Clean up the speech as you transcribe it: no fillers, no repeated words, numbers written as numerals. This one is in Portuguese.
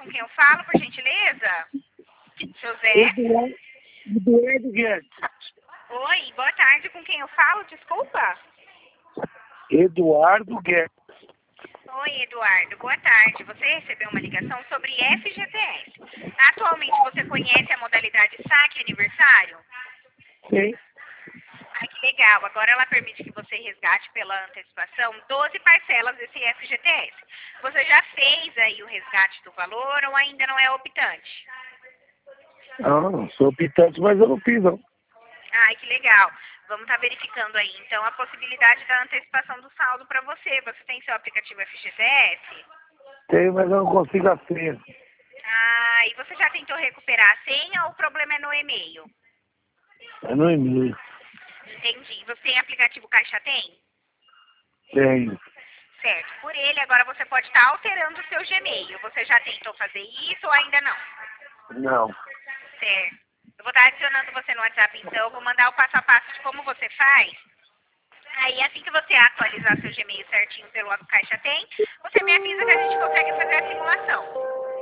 com quem eu falo, por gentileza? José? Eduardo Guedes. Oi, boa tarde, com quem eu falo, desculpa? Eduardo Guedes. Oi, Eduardo, boa tarde. Você recebeu uma ligação sobre FGTS. Atualmente você conhece a modalidade saque aniversário? Sim. Ai, que legal. Agora ela permite que você resgate pela antecipação 12 parcelas desse FGTS. Você já fez aí o resgate do valor ou ainda não é optante? Não sou optante, mas eu não fiz, não. Ai, que legal. Vamos estar verificando aí, então, a possibilidade da antecipação do saldo para você. Você tem seu aplicativo FGTS? Tenho, mas eu não consigo a senha. Ah, e você já tentou recuperar a senha ou o problema é no e-mail? É no e-mail. Entendi. Você tem aplicativo Caixa Tem? Tenho. Certo. Por ele, agora você pode estar alterando o seu Gmail. Você já tentou fazer isso ou ainda não? Não. Certo. Eu vou estar adicionando você no WhatsApp, então. Eu vou mandar o passo a passo de como você faz. Aí, assim que você atualizar seu Gmail certinho pelo Caixa Tem, você me avisa que a gente consegue fazer a simulação.